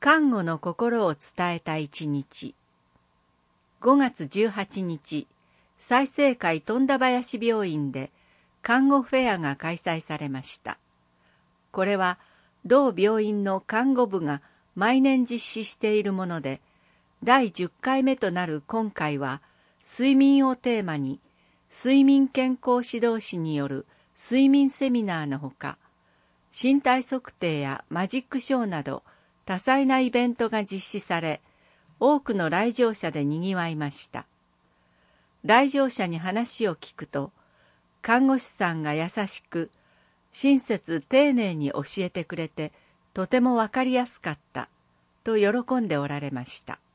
看護の心を伝えた一日。5月18日、済生会富田林病院で看護フェアが開催されました。これは同病院の看護部が毎年実施しているもので、第10回目となる今回は、睡眠をテーマに、睡眠健康指導士による睡眠セミナーのほか、身体測定やマジックショーなど多彩なイベントが実施され、多くの来場者でにぎわいました。来場者に話を聞くと、看護師さんが優しく、親切丁寧に教えてくれて、とてもわかりやすかった、と喜んでおられました。